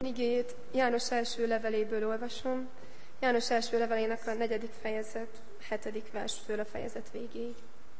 igéjét János első leveléből olvasom, János első levelének a 4. fejezet, 7. verstől a fejezet végéig.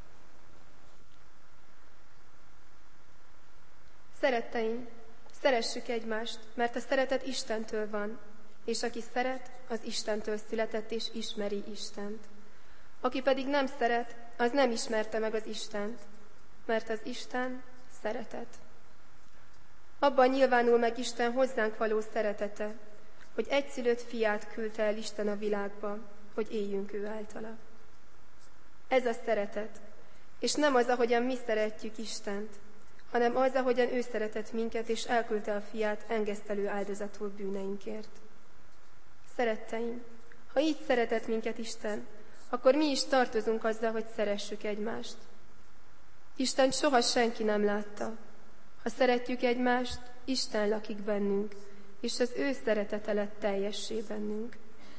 Szeretteim, szeressük egymást, mert a szeretet Istentől van, és aki szeret, az Istentől született és ismeri Istent. Aki pedig nem szeret, az nem ismerte meg az Istent, mert az Isten szeretet. Abban nyilvánul meg Isten hozzánk való szeretete, hogy egyszülött fiát küldte el Isten a világba, hogy éljünk ő általa. Ez a szeretet, és nem az, ahogyan mi szeretjük Istent, hanem az, ahogyan ő szeretett minket, és elküldte a fiát engesztelő áldozatul bűneinkért. Szeretteim, ha így szeretett minket Isten, akkor mi is tartozunk azzal, hogy szeressük egymást. Istent soha senki nem látta. Ha szeretjük egymást, Isten lakik bennünk, és az ő szeretete lett teljessé bennünk.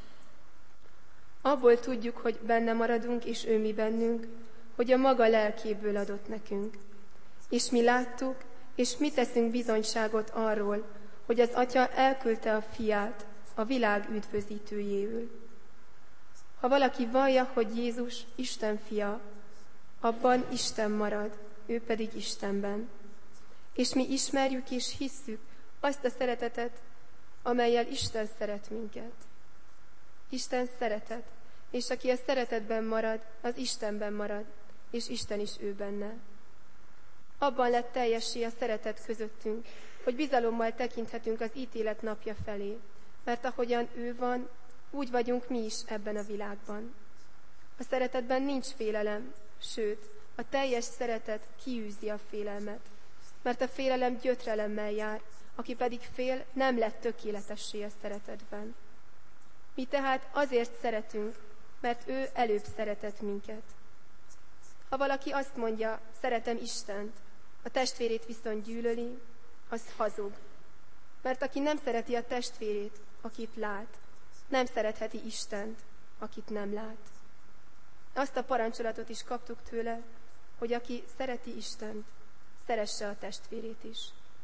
Abból tudjuk, hogy benne maradunk, és ő mi bennünk, hogy a maga lelkéből adott nekünk. És mi láttuk, és mi teszünk bizonyságot arról, hogy az Atya elküldte a fiát a világ üdvözítőjéül. Ha valaki vallja, hogy Jézus Isten fia, abban Isten marad, ő pedig Istenben. És mi ismerjük és hisszük azt a szeretetet, amellyel Isten szeret minket. Isten szeretet, és aki a szeretetben marad, az Istenben marad, és Isten is ő benne. Abban lett teljessé a szeretet közöttünk, hogy bizalommal tekinthetünk az ítélet napja felé, mert ahogyan ő van, úgy vagyunk mi is ebben a világban. A szeretetben nincs félelem, sőt, a teljes szeretet kiűzi a félelmet, mert a félelem gyötrelemmel jár, aki pedig fél, nem lett tökéletessé a szeretetben. Mi tehát azért szeretünk, mert ő előbb szeretett minket. Ha valaki azt mondja, szeretem Istent, a testvérét viszont gyűlöli, az hazug. Mert aki nem szereti a testvérét, akit lát, nem szeretheti Istent, akit nem lát. Azt a parancsolatot is kaptuk tőle, hogy aki szereti Istent, szeresse a testvérét is.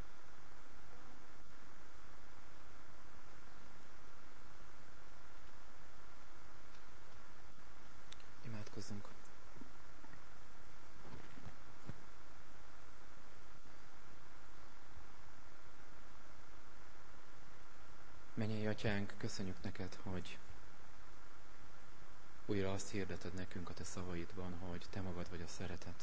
Imádkozzunk. Mennyei Atyánk, köszönjük neked, hogy újra azt hirdeted nekünk a te szavaidban, hogy te magad vagy a szeretet.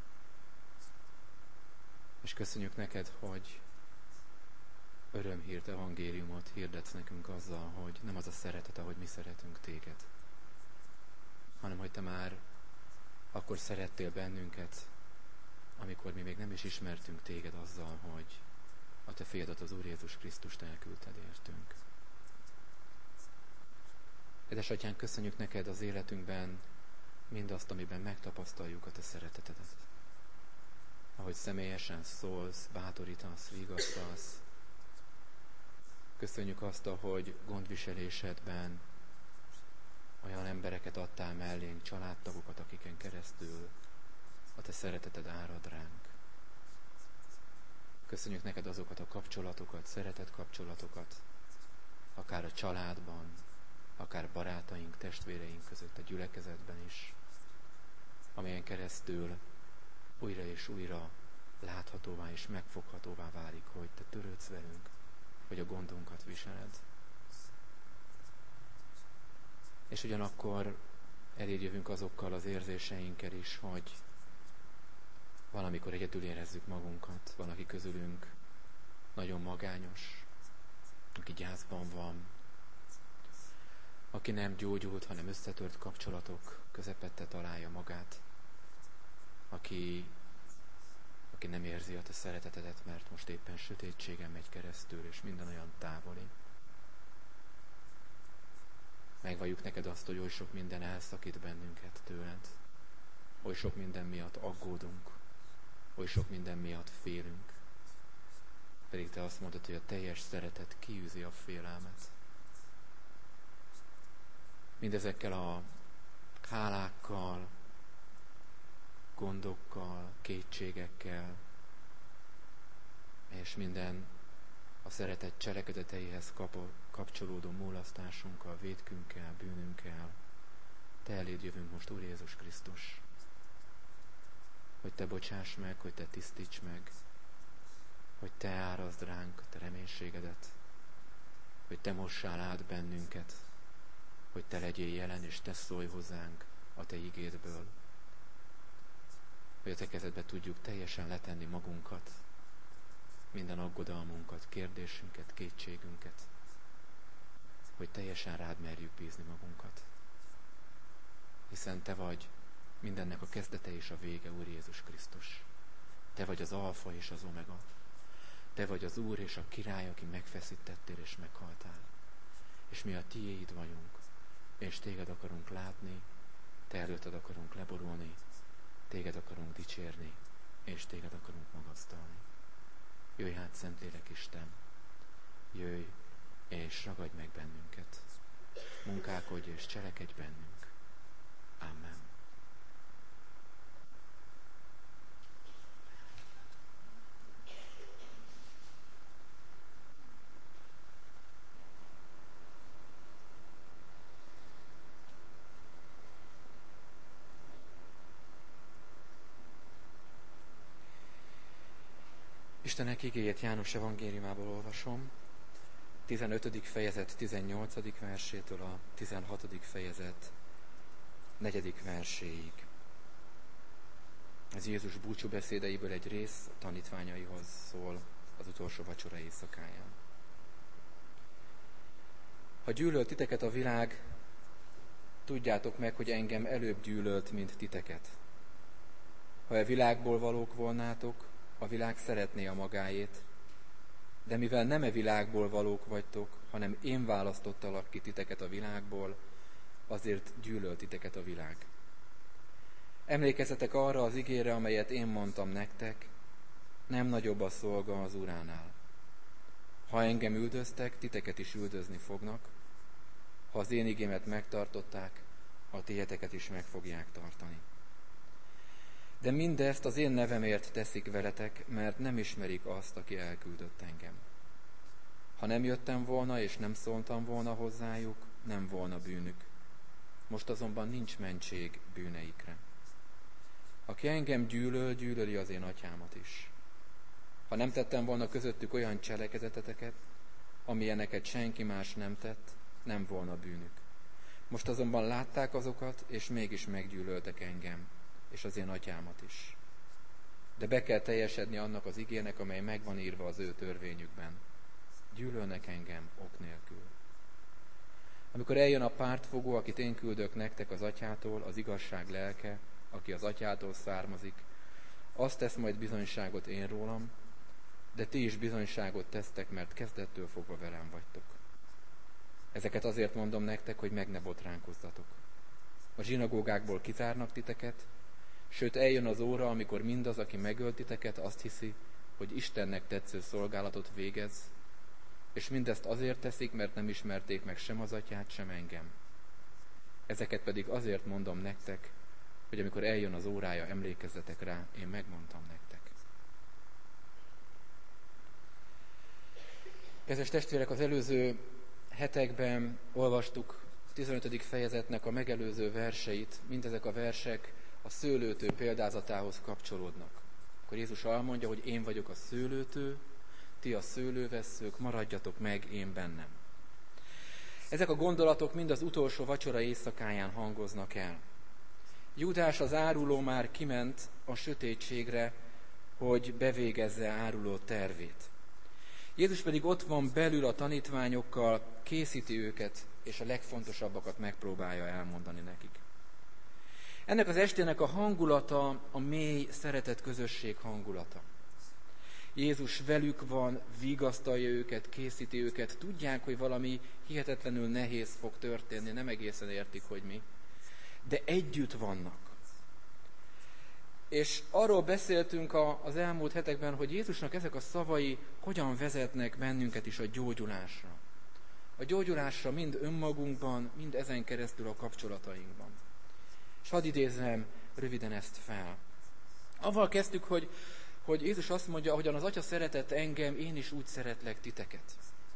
És köszönjük neked, hogy örömhírt, evangéliumot hirdetsz nekünk azzal, hogy nem az a szeretet, ahogy mi szeretünk téged, hanem hogy te már akkor szerettél bennünket, amikor mi még nem is ismertünk téged azzal, hogy a te fiadat, az Úr Jézus Krisztust elküldted értünk. Édesatyánk, köszönjük neked az életünkben mindazt, amiben megtapasztaljuk a te szeretetedet. Ahogy személyesen szólsz, bátorítasz, vigasztalsz. Köszönjük azt, ahogy gondviselésedben olyan embereket adtál mellénk, családtagokat, akiken keresztül a te szereteted árad ránk. Köszönjük neked azokat a kapcsolatokat, szeretett kapcsolatokat, akár a családban, akár barátaink, testvéreink között, a gyülekezetben is, amelyen keresztül újra és újra láthatóvá és megfoghatóvá válik, hogy te törődsz velünk, hogy a gondunkat viseled. És ugyanakkor eléd jövünk azokkal az érzéseinkkel is, hogy valamikor egyedül érezzük magunkat, van, aki közülünk nagyon magányos, aki gyászban van, aki nem gyógyult, hanem összetört kapcsolatok közepette találja magát, aki nem érzi a te szeretetedet, mert most éppen sötétségen megy keresztül, és minden olyan távoli. Megvalljuk neked azt, hogy oly sok minden elszakít bennünket tőled, oly sok minden miatt aggódunk, oly sok minden miatt félünk. Pedig te azt mondod, hogy a teljes szeretet kiűzi a félelmet. Mindezekkel a hálákkal, gondokkal, kétségekkel, és minden a szeretet cselekedeteihez kapcsolódó mulasztásunkkal, vétkünkkel, bűnünkkel. Te eléd jövünk most, Úr Jézus Krisztus, hogy Te bocsáss meg, hogy Te tisztíts meg, hogy Te árazd ránk Te reménységedet, hogy Te mossál át bennünket, hogy Te legyél jelen, és Te szólj hozzánk a Te igédből, hogy a Te kezedbe tudjuk teljesen letenni magunkat, minden aggodalmunkat, kérdésünket, kétségünket, hogy teljesen rád merjük bízni magunkat. Hiszen Te vagy mindennek a kezdete és a vége, Úr Jézus Krisztus. Te vagy az alfa és az omega. Te vagy az Úr és a Király, aki megfeszítettél és meghaltál. És mi a Tiéd vagyunk, és Téged akarunk látni, Te előtted akarunk leborulni, Téged akarunk dicsérni, és Téged akarunk magasztalni. Jöjj hát, Szentlélek Isten, jöjj és ragadj meg bennünket. Munkálkodj és cselekedj bennünk. Amen. Istenek igéjét János evangéliumából olvasom, 15. fejezet 18. versétől a 16. fejezet 4. verséig. Ez Jézus búcsúbeszédeiből egy rész, a tanítványaihoz szól az utolsó vacsora éjszakáján. Ha gyűlölt titeket a világ, tudjátok meg, hogy engem előbb gyűlölt, mint titeket. Ha a világból valók volnátok, a világ szeretné a magáét, de mivel nem e világból valók vagytok, hanem én választottalak ki titeket a világból, azért gyűlölt titeket a világ. Emlékezzetek arra az igére, amelyet én mondtam nektek, nem nagyobb a szolga az uránál. Ha engem üldöztek, titeket is üldözni fognak, ha az én igémet megtartották, a tiéteket is meg fogják tartani. De mindezt az én nevemért teszik veletek, mert nem ismerik azt, aki elküldött engem. Ha nem jöttem volna, és nem szóltam volna hozzájuk, nem volna bűnük. Most azonban nincs mentség bűneikre. Aki engem gyűlöl, gyűlöli az én atyámat is. Ha nem tettem volna közöttük olyan cselekedeteteket, amilyeneket senki más nem tett, nem volna bűnük. Most azonban látták azokat, és mégis meggyűlöltek engem, és az én atyámat is. De be kell teljesedni annak az igének, amely megvan írva az ő törvényükben. Gyűlölnek engem ok nélkül. Amikor eljön a pártfogó, akit én küldök nektek az atyától, az igazság lelke, aki az atyától származik, azt tesz majd bizonyságot én rólam, de ti is bizonyságot tesztek, mert kezdettől fogva velem vagytok. Ezeket azért mondom nektek, hogy meg ne botránkozzatok. A zsinagógákból kizárnak titeket, sőt eljön az óra, amikor mindaz, aki megölt titeket, azt hiszi, hogy Istennek tetsző szolgálatot végez, és mindezt azért teszik, mert nem ismerték meg sem az atyát, sem engem. Ezeket pedig azért mondom nektek, hogy amikor eljön az órája, emlékezzetek rá, én megmondtam nektek. Kedves testvérek, az előző hetekben olvastuk a 15. fejezetnek a megelőző verseit, mindezek a versek a szőlőtő példázatához kapcsolódnak. Akkor Jézus elmondja, hogy én vagyok a szőlőtő, ti a szőlővesszők, maradjatok meg én bennem. Ezek a gondolatok mind az utolsó vacsora éjszakáján hangoznak el. Júdás az áruló már kiment a sötétségre, hogy bevégezze áruló tervét. Jézus pedig ott van belül a tanítványokkal, készíti őket, és a legfontosabbakat megpróbálja elmondani nekik. Ennek az estének a hangulata a mély szeretet közösség hangulata. Jézus velük van, vigasztalja őket, készíti őket, tudják, hogy valami hihetetlenül nehéz fog történni, nem egészen értik, hogy mi, de együtt vannak. És arról beszéltünk az elmúlt hetekben, hogy Jézusnak ezek a szavai hogyan vezetnek bennünket is a gyógyulásra. A gyógyulásra mind önmagunkban, mind ezen keresztül a kapcsolatainkban. És hadd idézzem röviden ezt fel. Avval kezdtük, hogy Jézus azt mondja, ahogyan az Atya szeretett engem, én is úgy szeretlek titeket.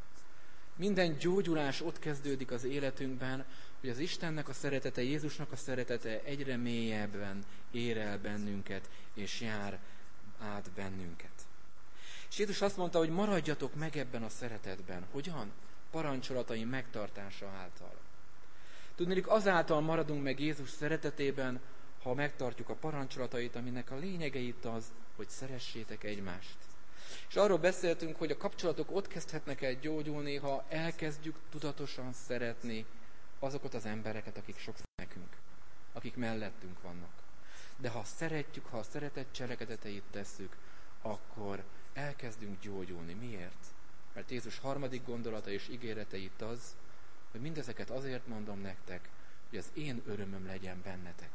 Minden gyógyulás ott kezdődik az életünkben, hogy az Istennek a szeretete, Jézusnak a szeretete egyre mélyebben ér el bennünket, és jár át bennünket. És Jézus azt mondta, hogy maradjatok meg ebben a szeretetben. Hogyan? Parancsolataim megtartása által. Tudniillik, azáltal maradunk meg Jézus szeretetében, ha megtartjuk a parancsolatait, aminek a lényege itt az, hogy szeressétek egymást. És arról beszéltünk, hogy a kapcsolatok ott kezdhetnek el gyógyulni, ha elkezdjük tudatosan szeretni azokat az embereket, akik sokszor nekünk, akik mellettünk vannak. De ha szeretjük, ha a szeretet cselekedeteit tesszük, akkor elkezdünk gyógyulni. Miért? Mert Jézus harmadik gondolata és ígérete itt az, hogy mindezeket azért mondom nektek, hogy az én örömöm legyen bennetek.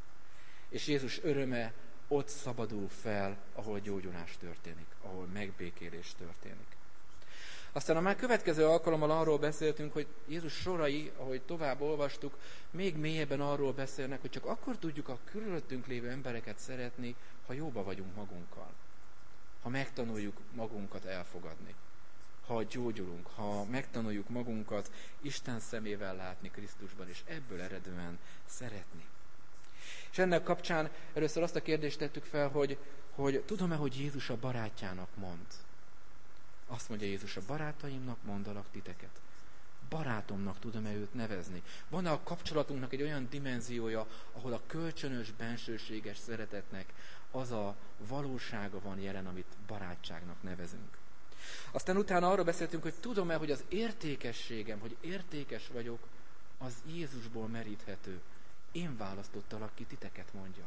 És Jézus öröme ott szabadul fel, ahol gyógyulás történik, ahol megbékélés történik. Aztán a már következő alkalommal arról beszéltünk, hogy Jézus sorai, ahogy tovább olvastuk, még mélyebben arról beszélnek, hogy csak akkor tudjuk a körülöttünk lévő embereket szeretni, ha jóba vagyunk magunkkal. Ha megtanuljuk magunkat elfogadni. Ha gyógyulunk, ha megtanuljuk magunkat Isten szemével látni Krisztusban, és ebből eredően szeretni. És ennek kapcsán először azt a kérdést tettük fel, hogy tudom-e, hogy Jézus a barátjának mond? Azt mondja Jézus, a barátaimnak mondalak titeket. Barátomnak tudom-e őt nevezni? Van-e a kapcsolatunknak egy olyan dimenziója, ahol a kölcsönös, bensőséges szeretetnek az a valósága van jelen, amit barátságnak nevezünk? Aztán utána arról beszéltünk, hogy tudom-e, hogy az értékességem, hogy értékes vagyok, az Jézusból meríthető. Én választottalak ki titeket, mondja.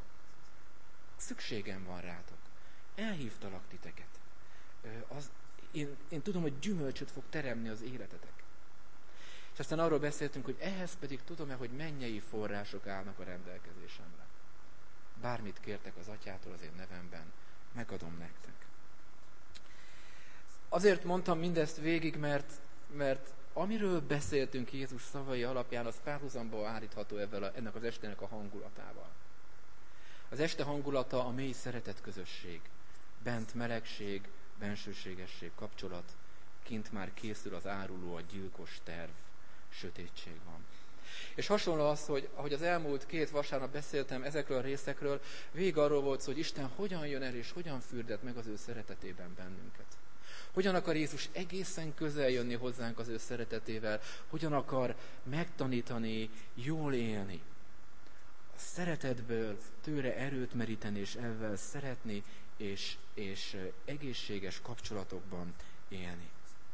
Szükségem van rátok. Elhívtalak titeket. Én tudom, hogy gyümölcsöt fog teremni az életetek. És aztán arról beszéltünk, hogy ehhez pedig tudom-e, hogy mennyei források állnak a rendelkezésemre. Bármit kértek az Atyától az én nevemben, megadom nektek. Azért mondtam mindezt végig, mert amiről beszéltünk Jézus szavai alapján, az párhuzamba állítható ennek az estének a hangulatával. Az este hangulata a mély szeretetközösség. Bent melegség, bensőségesség, kapcsolat. Kint már készül az áruló, a gyilkos terv. Sötétség van. És hasonló az, hogy ahogy az elmúlt 2 vasárnap beszéltem ezekről a részekről, végig arról volt szó, hogy Isten hogyan jön el és hogyan fürdet meg az ő szeretetében bennünket. Hogyan akar Jézus egészen közel jönni hozzánk az ő szeretetével, hogyan akar megtanítani, jól élni. A szeretetből tőle erőt meríteni és ezzel szeretni, és egészséges kapcsolatokban élni.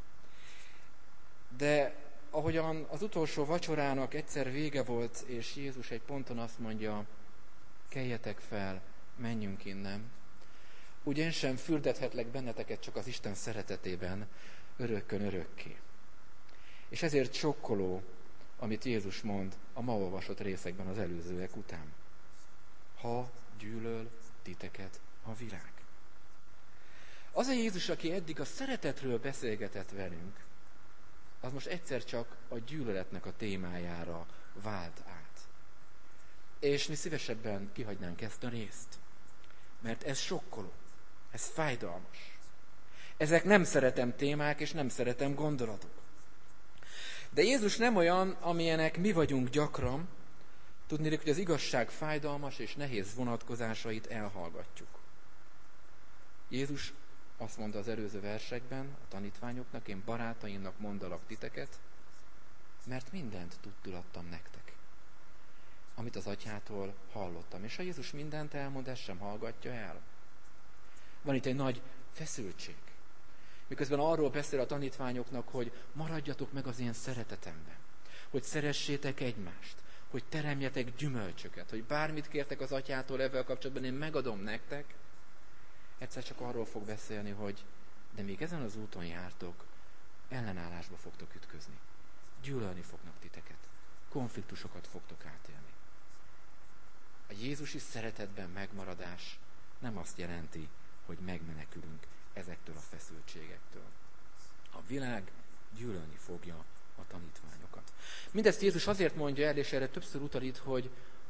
De ahogyan az utolsó vacsorának egyszer vége volt, és Jézus egy ponton azt mondja, keljetek fel, menjünk innen, úgy én sem fürdethetlek benneteket csak az Isten szeretetében örökkön örökké. És ezért sokkoló, amit Jézus mond a ma olvasott részekben az előzőek után. Ha gyűlöl titeket a világ. Az a Jézus, aki eddig a szeretetről beszélgetett velünk, az most egyszer csak a gyűlöletnek a témájára vált át. És mi szívesebben kihagynánk ezt a részt, mert ez sokkoló, ez fájdalmas. Ezek nem szeretem témák, és nem szeretem gondolatok. De Jézus nem olyan, amilyenek mi vagyunk gyakran, tudniillik, hogy az igazság fájdalmas és nehéz vonatkozásait elhallgatjuk. Jézus azt mondta az előző versekben a tanítványoknak, én barátaimnak mondalak titeket, mert mindent tudtulattam nektek, amit az Atyától hallottam. És ha Jézus mindent elmond, ezt sem hallgatja el. Van itt egy nagy feszültség. Miközben arról beszél a tanítványoknak, hogy maradjatok meg az én szeretetemben, hogy szeressétek egymást, hogy teremjetek gyümölcsöket, hogy bármit kértek az Atyától ezzel kapcsolatban, én megadom nektek, egyszer csak arról fog beszélni, hogy de még ezen az úton jártok, ellenállásba fogtok ütközni. Gyűlölni fognak titeket. Konfliktusokat fogtok átélni. A Jézusi szeretetben megmaradás nem azt jelenti, hogy megmenekülünk ezektől a feszültségektől. A világ gyűlölni fogja a tanítványokat. Mindezt Jézus azért mondja el, és erre többször utal itt,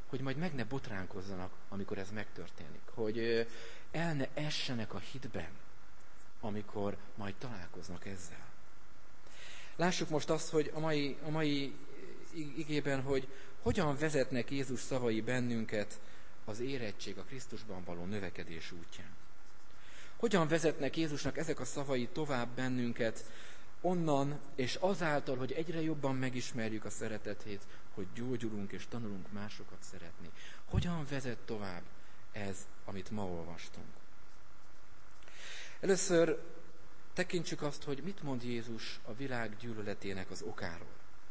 hogy majd meg ne botránkozzanak, amikor ez megtörténik. Hogy el ne essenek a hitben, amikor majd találkoznak ezzel. Lássuk most azt, hogy a mai igében, hogy hogyan vezetnek Jézus szavai bennünket az érettség, a Krisztusban való növekedés útján. Hogyan vezetnek Jézusnak ezek a szavai tovább bennünket onnan, és azáltal, hogy egyre jobban megismerjük a szeretetét, hogy gyógyulunk és tanulunk másokat szeretni. Hogyan vezet tovább ez, amit ma olvastunk? Először tekintsük azt, hogy mit mond Jézus a világ gyűlöletének az okáról.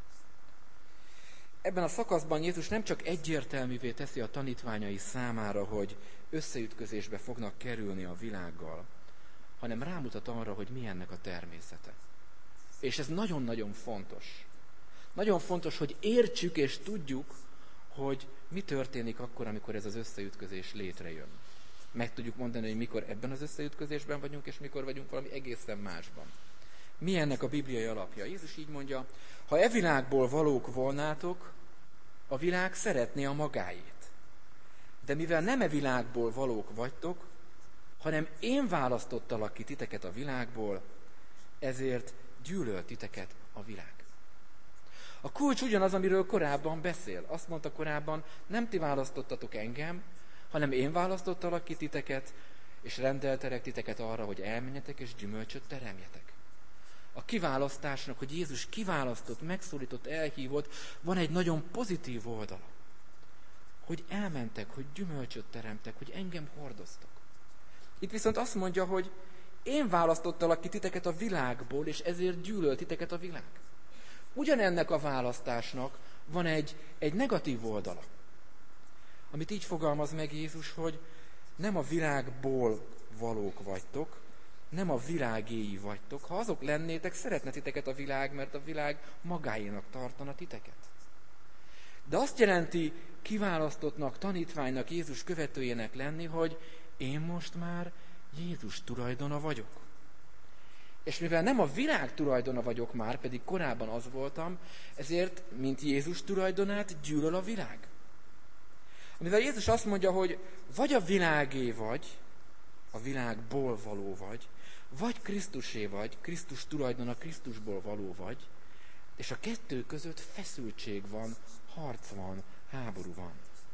Ebben a szakaszban Jézus nem csak egyértelművé teszi a tanítványai számára, hogy összeütközésbe fognak kerülni a világgal, hanem rámutat arra, hogy mi ennek a természete. És ez nagyon-nagyon fontos. Nagyon fontos, hogy értsük és tudjuk, hogy mi történik akkor, amikor ez az összeütközés létrejön. Meg tudjuk mondani, hogy mikor ebben az összeütközésben vagyunk, és mikor vagyunk valami egészen másban. Mi ennek a bibliai alapja? Jézus így mondja, ha e világból valók volnátok, a világ szeretné a magáét. De mivel nem e világból valók vagytok, hanem én választottalak ki titeket a világból, ezért gyűlöl titeket a világ. A kulcs ugyanaz, amiről korábban beszél. Azt mondta korábban, nem ti választottatok engem, hanem én választottalak ki titeket, és rendeltelek titeket arra, hogy elmenjetek és gyümölcsöt teremjetek. A kiválasztásnak, hogy Jézus kiválasztott, megszólított, elhívott, van egy nagyon pozitív oldala. Hogy elmentek, hogy gyümölcsöt teremtek, hogy engem hordoztok. Itt viszont azt mondja, hogy én választottalak ki titeket a világból, és ezért gyűlöl titeket a világ. Ugyanennek a választásnak van egy negatív oldala. Amit így fogalmaz meg Jézus, hogy nem a világból valók vagytok, nem a világéi vagytok. Ha azok lennétek, szeretne titeket a világ, mert a világ magáénak tartana titeket. De azt jelenti kiválasztottnak, tanítványnak, Jézus követőjének lenni, hogy én most már Jézus tulajdona vagyok. És mivel nem a világ tulajdona vagyok már, pedig korábban az voltam, ezért, mint Jézus tulajdonát, gyűlöl a világ. Mivel Jézus azt mondja, hogy vagy a világé vagy, a világból való vagy Krisztusé vagy, Krisztus tulajdona, Krisztusból való vagy, és a kettő között feszültség van, harc van, háború van.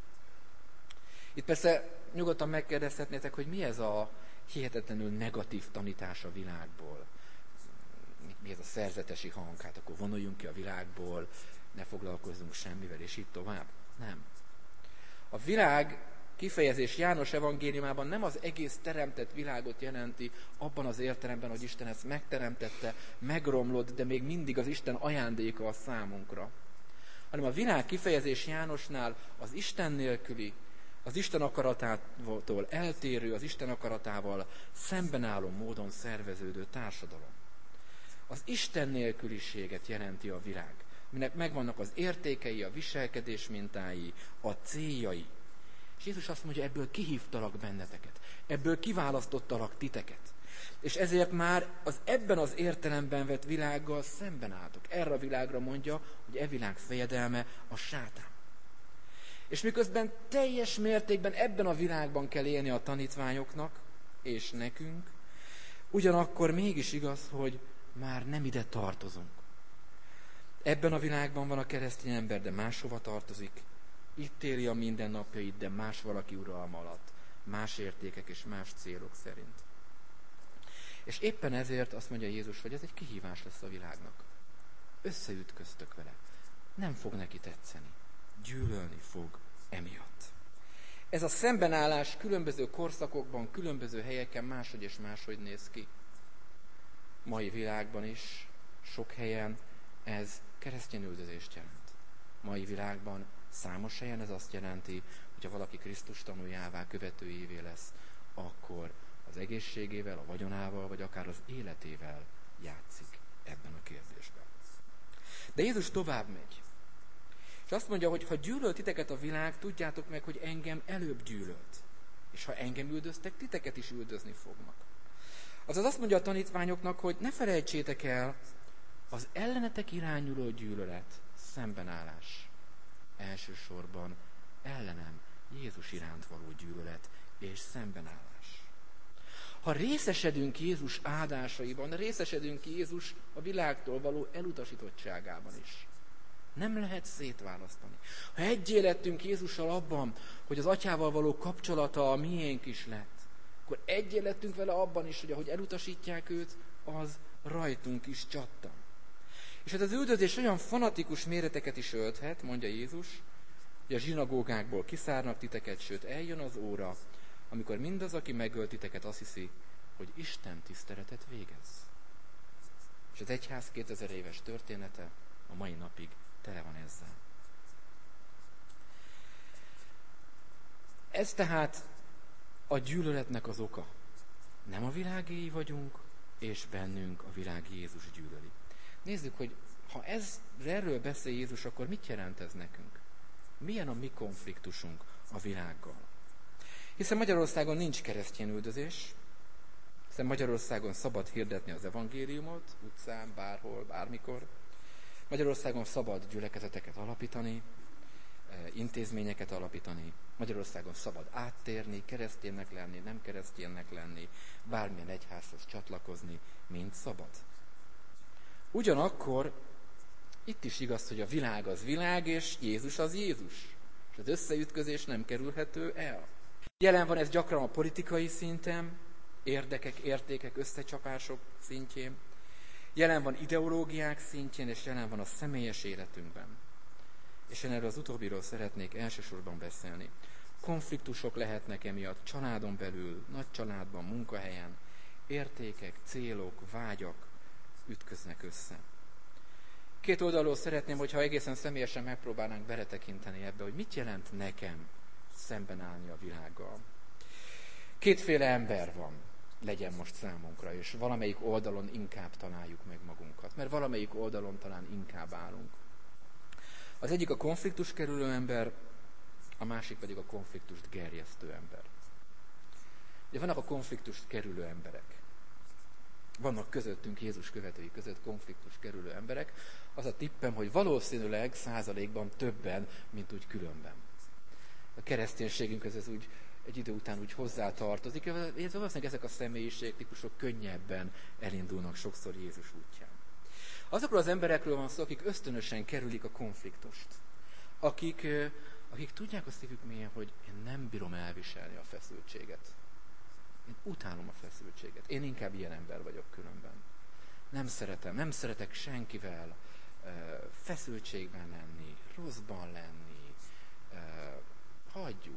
Itt persze nyugodtan megkérdezhetnétek, hogy mi ez a hihetetlenül negatív tanítás a világból. Mi ez a szerzetesi hang? Hát akkor vonuljunk ki a világból, ne foglalkozzunk semmivel, és így tovább. Nem. A világ kifejezés János evangéliumában nem az egész teremtett világot jelenti abban az értelemben, hogy Isten ezt megteremtette, megromlott, de még mindig az Isten ajándéka a számunkra. Hanem a világ kifejezés Jánosnál az Isten nélküli, az Isten akaratától eltérő, az Isten akaratával szemben álló módon szerveződő társadalom. Az Isten nélküliséget jelenti a világ, aminek megvannak az értékei, a viselkedés mintái, a céljai. És Jézus azt mondja, ebből kihívtalak benneteket, ebből kiválasztottalak titeket. És ezért már az ebben az értelemben vett világgal szemben álltok. Erre a világra mondja, hogy e világ fejedelme a sátán. És miközben teljes mértékben ebben a világban kell élni a tanítványoknak, és nekünk, ugyanakkor mégis igaz, hogy már nem ide tartozunk. Ebben a világban van a keresztény ember, de máshova tartozik. Itt éli a mindennapjait, de más valaki uralma alatt. Más értékek és más célok szerint. És éppen ezért azt mondja Jézus, hogy ez egy kihívás lesz a világnak. Összeütköztök vele. Nem fog neki tetszeni. Gyűlölni fog emiatt. Ez a szembenállás különböző korszakokban, különböző helyeken máshogy és máshogy néz ki. Mai világban is, sok helyen ez keresztény üldözést jelent. Mai világban számos helyen ez azt jelenti, hogyha valaki Krisztus tanuljává, követőjévé lesz, akkor az egészségével, a vagyonával, vagy akár az életével játszik ebben a kérdésben. De Jézus tovább megy. És azt mondja, hogy ha gyűlölt titeket a világ, tudjátok meg, hogy engem előbb gyűlölt. És ha engem üldöztek, titeket is üldözni fognak. Azaz azt mondja a tanítványoknak, hogy ne felejtsétek el, az ellenetek irányuló gyűlölet, szembenállás elsősorban ellenem Jézus iránt való gyűlölet és szembenállás. Ha részesedünk Jézus áldásaiban, részesedünk Jézus a világtól való elutasítottságában is. Nem lehet szétválasztani. Ha egyé lettünk Jézussal abban, hogy az Atyával való kapcsolata a miénk is lett, akkor egyé lettünk vele abban is, hogy ahogy elutasítják őt, az rajtunk is csattan. És hát az üldözés olyan fanatikus méreteket is ölthet, mondja Jézus, hogy a zsinagógákból kiszárnak titeket, sőt eljön az óra, amikor mindaz, aki megölt titeket, azt hiszi, hogy Isten tiszteletet végez. És az egyház 2000 éves története a mai napig tele van ezzel. Ez tehát a gyűlöletnek az oka. Nem a világéi vagyunk, és bennünk a világ Jézus gyűlöli. Nézzük, hogy ha erről beszél Jézus, akkor mit jelent ez nekünk? Milyen a mi konfliktusunk a világgal? Hiszen Magyarországon nincs keresztény üldözés, hiszen Magyarországon szabad hirdetni az evangéliumot, utcán, bárhol, bármikor. Magyarországon szabad gyülekezeteket alapítani, intézményeket alapítani. Magyarországon szabad áttérni, kereszténynek lenni, nem kereszténynek lenni, bármilyen egyházhoz csatlakozni, mind szabad. Ugyanakkor itt is igaz, hogy a világ az világ, és Jézus az Jézus. És az összeütközés nem kerülhető el. Jelen van ez gyakran a politikai szinten, érdekek, értékek, összecsapások szintjén. Jelen van ideológiák szintjén, és jelen van a személyes életünkben. És én erről az utóbbiról szeretnék elsősorban beszélni. Konfliktusok lehetnek emiatt családon belül, nagy családban, munkahelyen. Értékek, célok, vágyak ütköznek össze. Két oldalról szeretném, hogyha egészen személyesen megpróbálnánk beletekinteni ebbe, hogy mit jelent nekem szemben állni a világgal. Kétféle ember van, legyen most számunkra, és valamelyik oldalon inkább találjuk meg magunkat, mert valamelyik oldalon talán inkább állunk. Az egyik a konfliktus kerülő ember, a másik pedig a konfliktust gerjesztő ember. Ugye vannak a konfliktust kerülő emberek. Vannak közöttünk, Jézus követői között konfliktus kerülő emberek. Az a tippem, hogy valószínűleg százalékban többen, mint úgy különben. A kereszténységünkhöz ez úgy egy idő után úgy hozzátartozik, illetve valószínűleg ezek a személyiségtípusok könnyebben elindulnak sokszor Jézus útján. Azokról az emberekről van szó, akik ösztönösen kerülik a konfliktust. Akik tudják a szívük mélyen, hogy én nem bírom elviselni a feszültséget. Én utálom a feszültséget. Én inkább ilyen ember vagyok különben. Nem szeretek senkivel feszültségben lenni, rosszban lenni. Hagyjuk.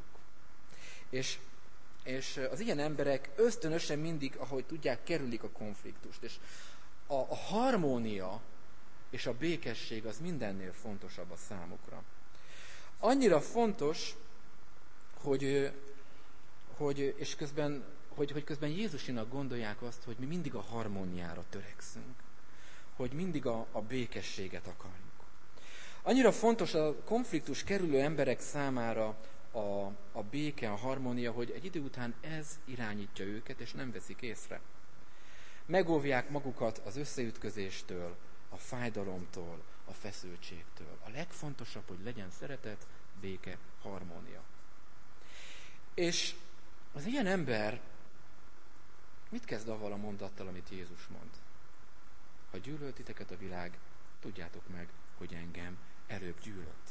És az ilyen emberek ösztönösen mindig, ahogy tudják, kerülik a konfliktust. És a harmónia és a békesség az mindennél fontosabb a számukra. Annyira fontos, hogy közben Jézusinak gondolják azt, hogy mi mindig a harmóniára törekszünk. Hogy mindig a békességet akarjuk. Annyira fontos a konfliktus kerülő emberek számára a béke, a harmónia, hogy egy idő után ez irányítja őket, és nem veszik észre. Megóvják magukat az összeütközéstől, a fájdalomtól, a feszültségtől. A legfontosabb, hogy legyen szeretet, béke, harmónia. És az ilyen ember mit kezd avval a mondattal, amit Jézus mond? Ha gyűlölt titeket a világ, tudjátok meg, hogy engem előbb gyűlölt.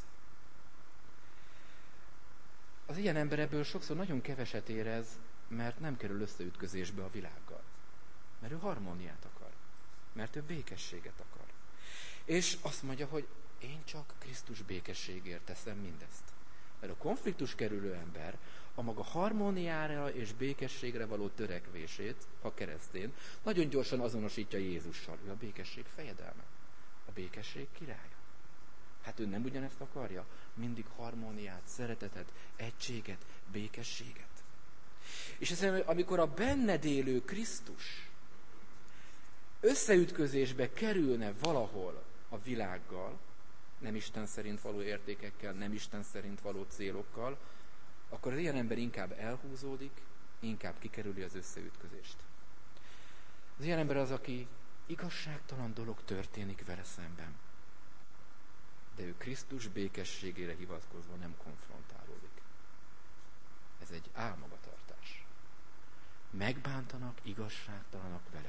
Az ilyen ember ebből sokszor nagyon keveset érez, mert nem kerül összeütközésbe a világgal. Mert ő harmóniát akar. Mert ő békességet akar. És azt mondja, hogy én csak Krisztus békességért teszem mindezt. Mert a konfliktus kerülő ember a maga harmóniára és békességre való törekvését, ha keresztény, nagyon gyorsan azonosítja Jézussal. Ő a békesség fejedelme. A békesség királya. Hát ő nem ugyanezt akarja? Mindig harmóniát, szeretetet, egységet, békességet. És ez, amikor a benned élő Krisztus összeütközésbe kerülne valahol a világgal, nem Isten szerint való értékekkel, nem Isten szerint való célokkal, akkor az ilyen ember inkább elhúzódik, inkább kikerüli az összeütközést. Az ilyen ember az, aki igazságtalan dolog történik vele szemben. De ő Krisztus békességére hivatkozva nem konfrontálódik. Ez egy álmagatartás. Megbántanak, igazságtalanak veled.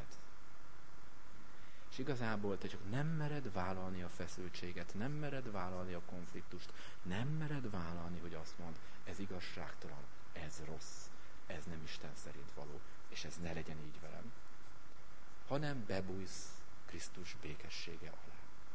És igazából te csak nem mered vállalni a feszültséget, nem mered vállalni a konfliktust, nem mered vállalni, hogy azt mond, ez igazságtalan, ez rossz, ez nem Isten szerint való, és ez ne legyen így velem. Hanem bebújsz Krisztus békessége alá.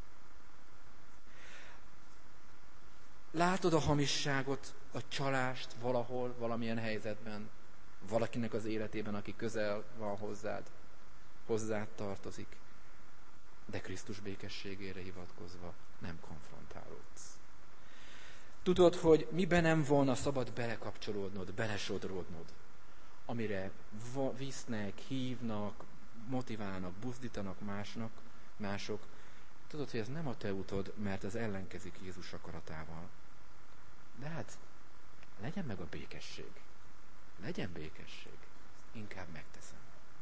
Látod a hamisságot, a csalást valahol, valamilyen helyzetben, valakinek az életében, aki közel van hozzád tartozik, de Krisztus békességére hivatkozva nem konfrontálódsz. Tudod, hogy miben nem volna szabad belekapcsolódnod, belesodródnod, amire visznek, hívnak, motiválnak, buzdítanak mások. Tudod, hogy ez nem a te utod, mert ez ellenkezik Jézus akaratával. De hát, legyen meg a békesség. Legyen békesség. Inkább megteszem.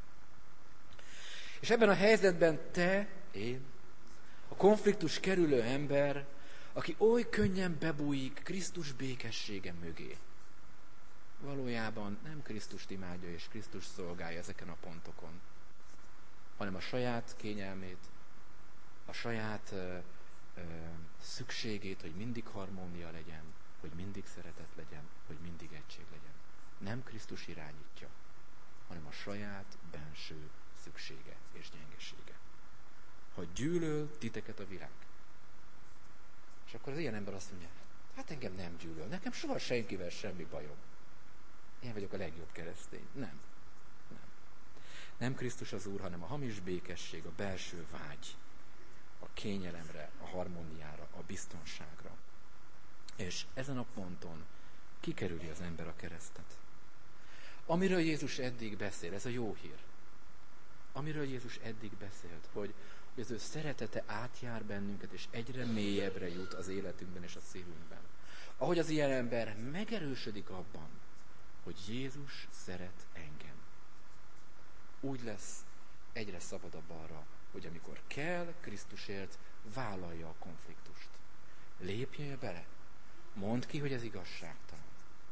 És ebben a helyzetben te, én, a konfliktus kerülő ember, aki oly könnyen bebújik Krisztus békessége mögé, valójában nem Krisztust imádja és Krisztust szolgálja ezeken a pontokon, hanem a saját kényelmét, a saját szükségét, hogy mindig harmónia legyen, hogy mindig szeretet legyen, hogy mindig egység legyen. Nem Krisztus irányítja, hanem a saját benső szüksége és gyengesége. Hogy gyűlöl titeket a világ. És akkor az ilyen ember azt mondja, hát engem nem gyűlöl, nekem soha senkivel semmi bajom. Én vagyok a legjobb keresztény. Nem. Nem Krisztus az Úr, hanem a hamis békesség, a belső vágy, a kényelemre, a harmóniára, a biztonságra. És ezen a ponton kikerüli az ember a keresztet. Amiről Jézus eddig beszél, ez a jó hír. Amiről Jézus eddig beszélt, hogy az ő szeretete átjár bennünket, és egyre mélyebbre jut az életünkben és a szívünkben. Ahogy az ilyen ember megerősödik abban, hogy Jézus szeret engem. Úgy lesz egyre szabadabb arra, hogy amikor kell Krisztusért, vállalja a konfliktust. Lépjél bele. Mondd ki, hogy ez igazságtalan.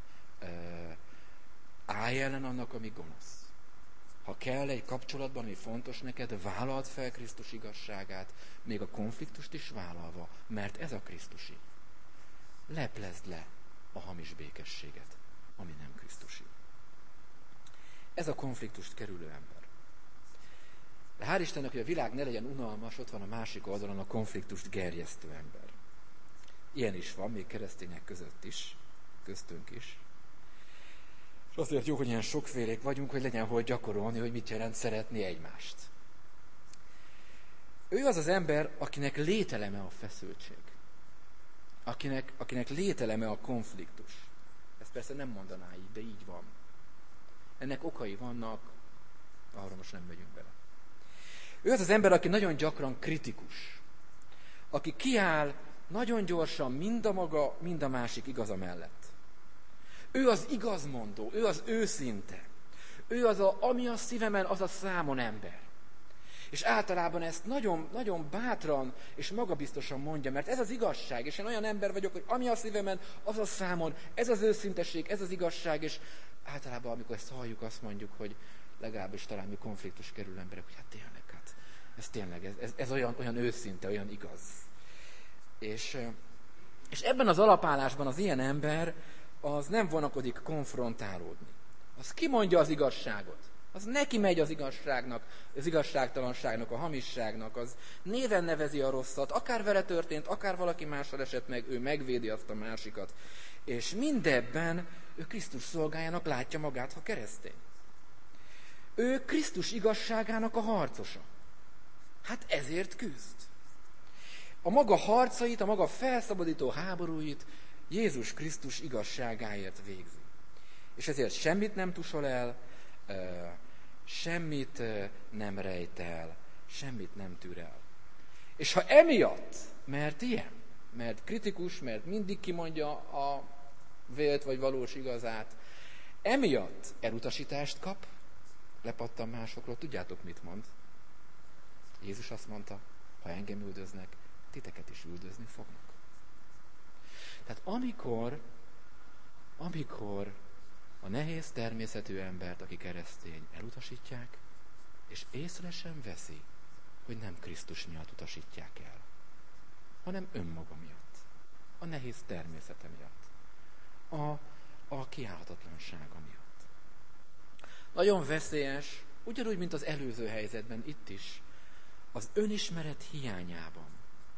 Állj ellen annak, ami gonosz. Ha kell egy kapcsolatban, ami fontos neked, vállald fel Krisztus igazságát, még a konfliktust is vállalva, mert ez a Krisztusi. Leplezd le a hamis békességet, ami nem Krisztusi. Ez a konfliktust kerülő ember. De hál' Istennek, hogy a világ ne legyen unalmas, ott van a másik oldalon a konfliktust gerjesztő ember. Ilyen is van, még keresztények között is, köztünk is. És azért jó, hogy ilyen sokfélék vagyunk, hogy legyen hol gyakorolni, hogy mit jelent szeretni egymást. Ő az az ember, akinek lételeme a feszültség. Akinek lételeme a konfliktus. Ezt persze nem mondaná így, de így van. Ennek okai vannak, arra most nem megyünk bele. Ő az az ember, aki nagyon gyakran kritikus. Aki kiáll nagyon gyorsan mind a maga, mind a másik igaza mellett. Ő az igazmondó, ő az őszinte. Ő az ami a szívemen, az a számon ember. És általában ezt nagyon, nagyon bátran és magabiztosan mondja, mert ez az igazság, és én olyan ember vagyok, hogy ami a szívemen, az a számon, ez az őszintesség, ez az igazság, és általában, amikor ezt halljuk, azt mondjuk, hogy legalábbis talán mi konfliktus kerül emberek, hogy hát tényleg, ez tényleg, ez olyan őszinte, olyan igaz. És ebben az alapállásban az ilyen ember, az nem vonakodik konfrontálódni. Az kimondja az igazságot. Az neki megy az igazságnak, az igazságtalanságnak, a hamisságnak, az néven nevezi a rosszat, akár vele történt, akár valaki mással esett meg, ő megvédi azt a másikat. És mindebben ő Krisztus szolgájának látja magát, ha keresztény. Ő Krisztus igazságának a harcosa. Hát ezért küzd. A maga harcait, a maga felszabadító háborúit Jézus Krisztus igazságáért végzi. És ezért semmit nem tusol el, semmit nem rejt el, semmit nem tűr el. És ha emiatt, mert ilyen, mert kritikus, mert mindig kimondja a vélt vagy valós igazát, emiatt elutasítást kap, lepattan másokról, tudjátok mit mond? Jézus azt mondta, ha engem üldöznek, titeket is üldözni fognak. Tehát amikor a nehéz természetű embert, aki keresztény, elutasítják, és észre sem veszi, hogy nem Krisztus miatt utasítják el, hanem önmaga miatt, a nehéz természete miatt, a kiállhatatlansága miatt. Nagyon veszélyes, ugyanúgy, mint az előző helyzetben itt is, az önismeret hiányában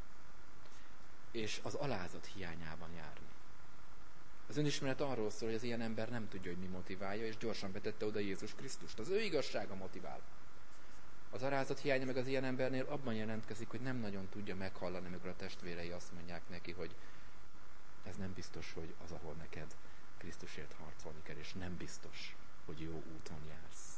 és az alázat hiányában járni. Az önismeret arról szól, hogy az ilyen ember nem tudja, hogy mi motiválja, és gyorsan betette oda Jézus Krisztust. Az ő igazsága motivál. Az alázat hiánya meg az ilyen embernél abban jelentkezik, hogy nem nagyon tudja meghallani, amikor a testvérei azt mondják neki, hogy ez nem biztos, hogy az, ahol neked Krisztusért harcolni kell, és nem biztos, hogy jó úton jársz.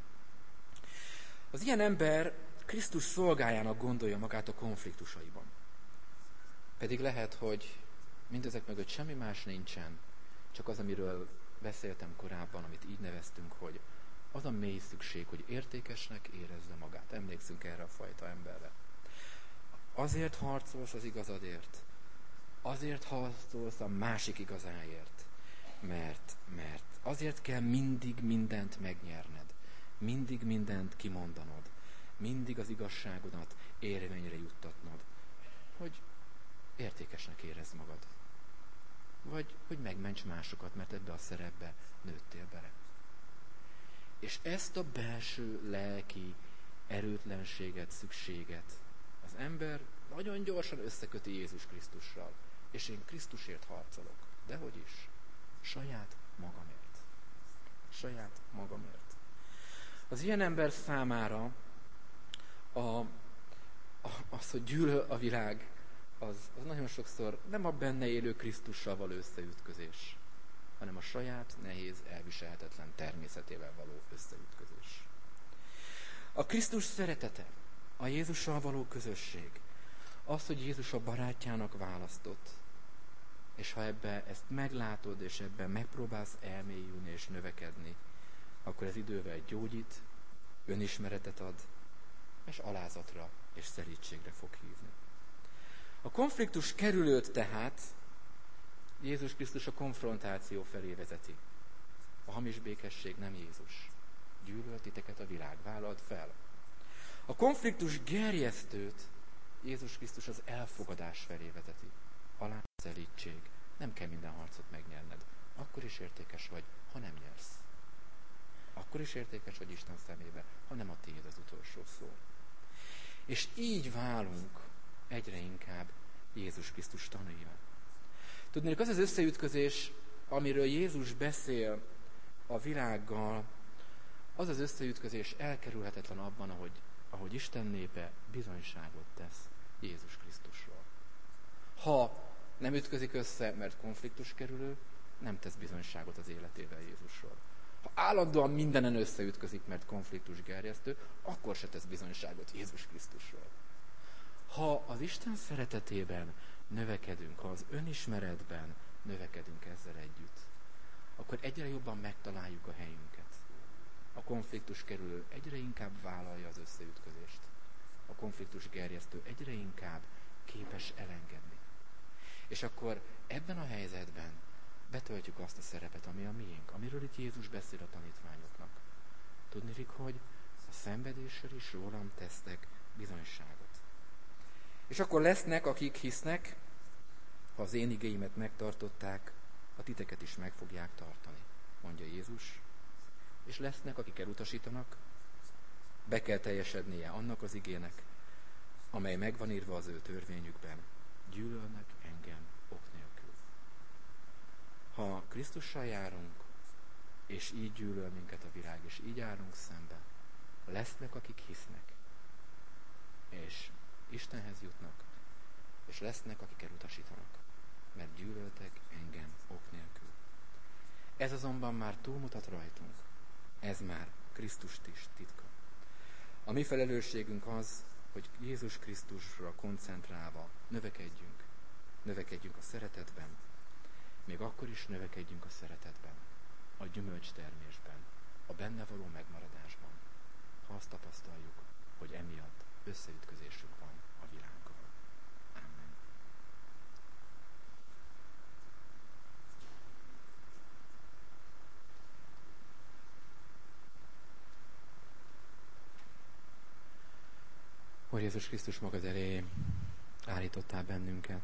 Az ilyen ember Krisztus szolgájának gondolja magát a konfliktusaiban. Pedig lehet, hogy mindezek mögött semmi más nincsen, csak az, amiről beszéltem korábban, amit így neveztünk, hogy az a mély szükség, hogy értékesnek érezze magát. Emlékszünk erre a fajta emberre. Azért harcolsz az igazadért, azért harcolsz a másik igazáért, mert azért kell mindig mindent megnyerned, mindig mindent kimondanod, mindig az igazságodat érvényre juttatnod, hogy értékesnek érezd magad. Vagy hogy megments másokat, mert ebbe a szerepbe nőttél bele. És ezt a belső lelki erőtlenséget, szükséget az ember nagyon gyorsan összeköti Jézus Krisztussal. És én Krisztusért harcolok. Dehogy is. Saját magamért. Saját magamért. Az ilyen ember számára az, hogy gyűlöl a világ, az nagyon sokszor nem a benne élő Krisztussal való összeütközés, hanem a saját, nehéz, elviselhetetlen természetével való összeütközés. A Krisztus szeretete, a Jézussal való közösség, az, hogy Jézus a barátjának választott, és ha ebbe ezt meglátod, és ebben megpróbálsz elmélyülni és növekedni, akkor ez idővel gyógyít, önismeretet ad, és alázatra és szelídségre fog hívni. A konfliktus kerülőt tehát Jézus Krisztus a konfrontáció felé vezeti. A hamis békesség nem Jézus. Gyűlöl titeket a világ, vállald fel. A konfliktus gerjesztőt Jézus Krisztus az elfogadás felé vezeti. Szelídség. Nem kell minden harcot megnyerned. Akkor is értékes vagy, ha nem nyersz. Akkor is értékes vagy Isten szemébe, ha nem a tiéd az utolsó szó. És így válunk egyre inkább Jézus Krisztus tanúivá. Tudnék, az az összeütközés, amiről Jézus beszél a világgal, az az összeütközés elkerülhetetlen abban, ahogy Isten népe bizonyságot tesz Jézus Krisztusról. Ha nem ütközik össze, mert konfliktus kerülő, nem tesz bizonyságot az életével Jézusról. Ha állandóan mindenen összeütközik, mert konfliktus gerjesztő, akkor se tesz bizonyságot Jézus Krisztusról. Ha az Isten szeretetében növekedünk, ha az önismeretben növekedünk ezzel együtt, akkor egyre jobban megtaláljuk a helyünket. A konfliktus kerülő egyre inkább vállalja az összeütközést. A konfliktus gerjesztő egyre inkább képes elengedni. És akkor ebben a helyzetben betöltjük azt a szerepet, ami a miénk, amiről itt Jézus beszél a tanítványoknak. Tudniillik, hogy a szenvedésről is rólam tesztek bizonyságot. És akkor lesznek, akik hisznek, ha az én igéimet megtartották, a titeket is meg fogják tartani, mondja Jézus. És lesznek, akik elutasítanak, be kell teljesednie annak az igének, amely megvan írva az ő törvényükben. Gyűlölnek engem ok nélkül. Ha Krisztussal járunk, és így gyűlöl minket a világ, és így állunk szembe, lesznek, akik hisznek, és Istenhez jutnak, és lesznek, akik elutasítanak, mert gyűlöltek engem ok nélkül. Ez azonban már túlmutat rajtunk. Ez már Krisztus titka. A mi felelősségünk az, hogy Jézus Krisztusra koncentrálva növekedjünk a szeretetben, még akkor is növekedjünk a szeretetben, a gyümölcstermésben, a benne való megmaradásban, ha azt tapasztaljuk, hogy emiatt összeütközésünk van a világgal. Amen. Úr Jézus Krisztus, magad elé állítottál bennünket,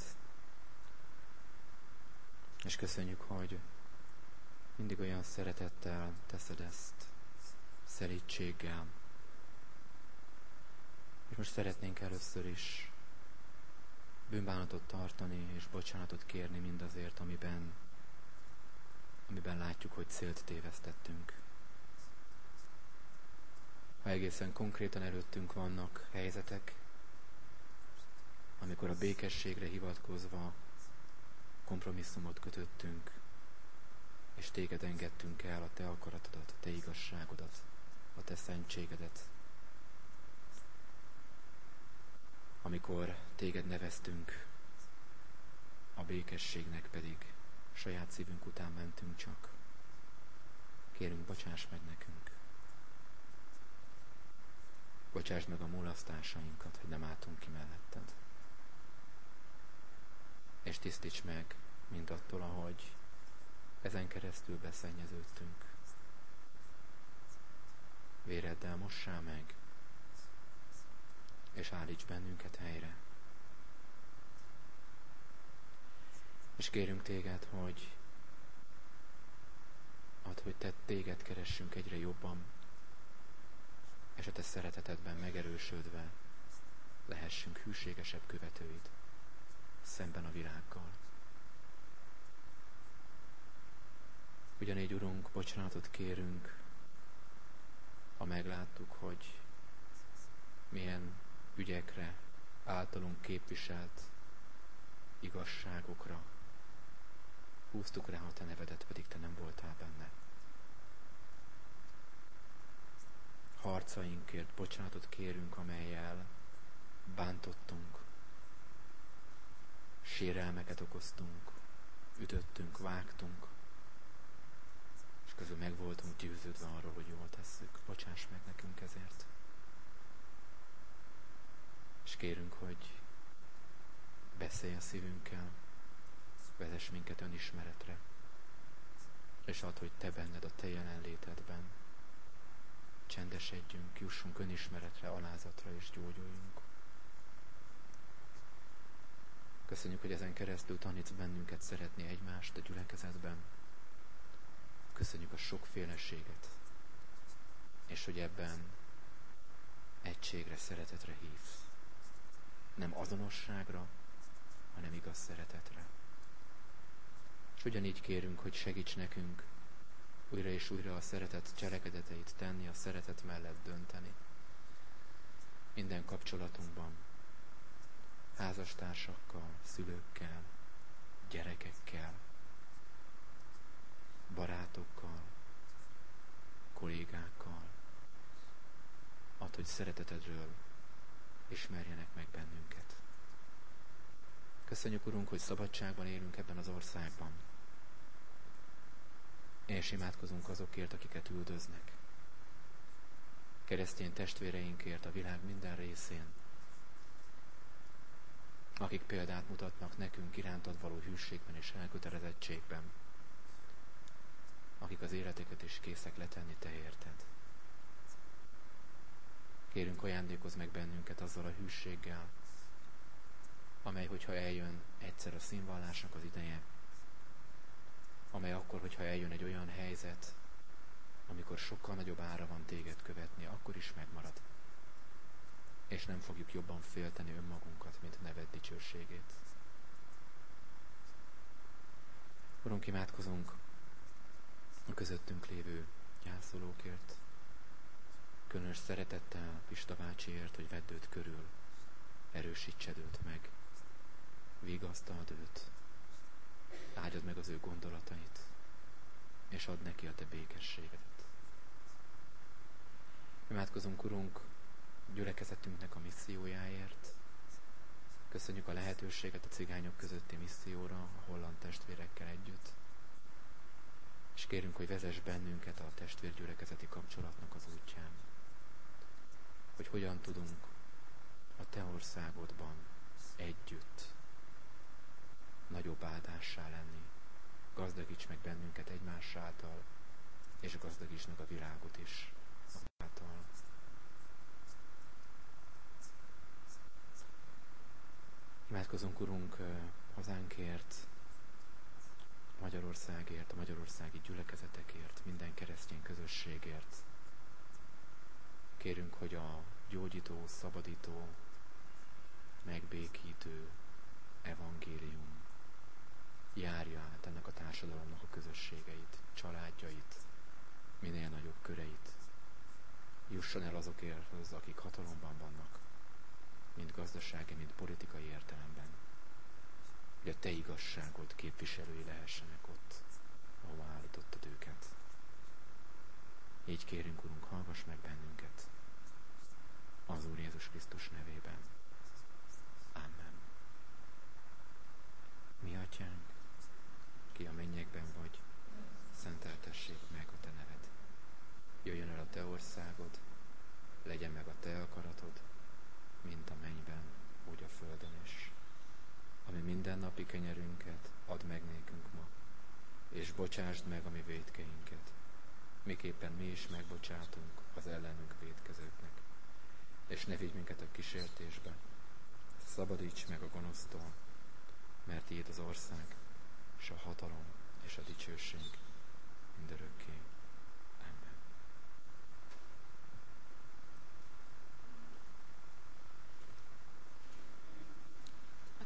és köszönjük, hogy mindig olyan szeretettel teszed ezt, szelídséggel. És most szeretnénk először is bűnbánatot tartani, és bocsánatot kérni mindazért, amiben látjuk, hogy célt tévesztettünk. Ha egészen konkrétan előttünk vannak helyzetek, amikor a békességre hivatkozva kompromisszumot kötöttünk, és téged engedtünk el, a te akaratodat, a te igazságodat, a te szentségedet. Amikor téged neveztünk, a békességnek pedig saját szívünk után mentünk csak. Kérünk, bocsáss meg nekünk. Bocsásd meg a mulasztásainkat, hogy nem álltunk ki melletted. És tisztíts meg mindattól, ahogy ezen keresztül beszennyeződtünk. Véreddel mossál meg, és állíts bennünket helyre. És kérünk téged, hogy add, hogy téged keressünk egyre jobban, és a te szeretetedben megerősödve lehessünk hűségesebb követőid szemben a világgal. Ugyanígy, Urunk, bocsánatot kérünk, ha megláttuk, hogy milyen ügyekre, általunk képviselt igazságokra húztuk rá a te nevedet, pedig te nem voltál benne. Harcainkért bocsánatot kérünk, amellyel bántottunk, sérelmeket okoztunk, ütöttünk, vágtunk, és közül meg voltunk győződve arról, hogy jól tesszük. Bocsáss meg nekünk ezért. És kérünk, hogy beszélj a szívünkkel, vezess minket önismeretre, és add, hogy te benned, a te jelenlétedben csendesedjünk, jussunk önismeretre, alázatra és gyógyuljunk. Köszönjük, hogy ezen keresztül tanítsz bennünket szeretni egymást a gyülekezetben. Köszönjük a sokféleséget, és hogy ebben egységre, szeretetre hívsz. Nem azonosságra, hanem igaz szeretetre. És ugyanígy kérünk, hogy segíts nekünk újra és újra a szeretet cselekedeteit tenni, a szeretet mellett dönteni. Minden kapcsolatunkban, házastársakkal, szülőkkel, gyerekekkel, barátokkal, kollégákkal. Add, hogy szeretetedről ismerjenek meg bennünket. Köszönjük, Urunk, hogy szabadságban élünk ebben az országban. És imádkozunk azokért, akiket üldöznek. Keresztény testvéreinkért a világ minden részén, akik példát mutatnak nekünk irántad való hűségben és elkötelezettségben, akik az életeket is készek letenni te érted. Kérünk, ajándékozz meg bennünket azzal a hűséggel, amely, hogyha eljön egyszer a színvallásnak az ideje, amely akkor, hogyha eljön egy olyan helyzet, amikor sokkal nagyobb ára van téged követni, akkor is megmarad. És nem fogjuk jobban félteni önmagunkat, mint neved dicsőségét. Urunk, imádkozunk a közöttünk lévő gyászolókért. Különös szeretettel Pista bácsiért, hogy vedd őt körül, erősítsed őt meg, vigasztald őt, áldjad meg az ő gondolatait, és add neki a te békességedet. Imádkozunk, Urunk, gyülekezetünknek a missziójáért. Köszönjük a lehetőséget a cigányok közötti misszióra, a holland testvérekkel együtt. És kérünk, hogy vezess bennünket a testvérgyülekezeti kapcsolatnak az útján. Hogy hogyan tudunk a te országodban együtt nagyobb áldássá lenni. Gazdagíts meg bennünket egymás által, és gazdagíts meg a világot is által. Imádkozunk, Urunk, hazánkért, Magyarországért, a magyarországi gyülekezetekért, minden keresztény közösségért. Kérünk, hogy a gyógyító, szabadító, megbékítő evangélium járja át ennek a társadalomnak a közösségeit, családjait, minél nagyobb köreit. Jusson el azokért, akik hatalomban vannak, mind gazdasági, mind politikai értelemben, hogy a Te igazságod képviselői lehessenek ott, ahova állítottad őket. Így kérünk, Urunk, hallgass meg bennünket, az Úr Jézus Krisztus nevében. Amen. Mi Atyánk, ki a mennyekben vagy, szenteltessék meg a Te neved. Jöjjön el a Te országod, legyen meg a Te akaratod, mint a mennyben, úgy a földön is. Ami mindennapi kenyerünket add meg nékünk ma, és bocsásd meg a mi vétkeinket, miképpen mi is megbocsátunk az ellenünk vétkezőknek. És ne vigy minket a kísértésbe, szabadíts meg a gonosztól, mert tiéd az ország, és a hatalom, és a dicsőség mindörökké.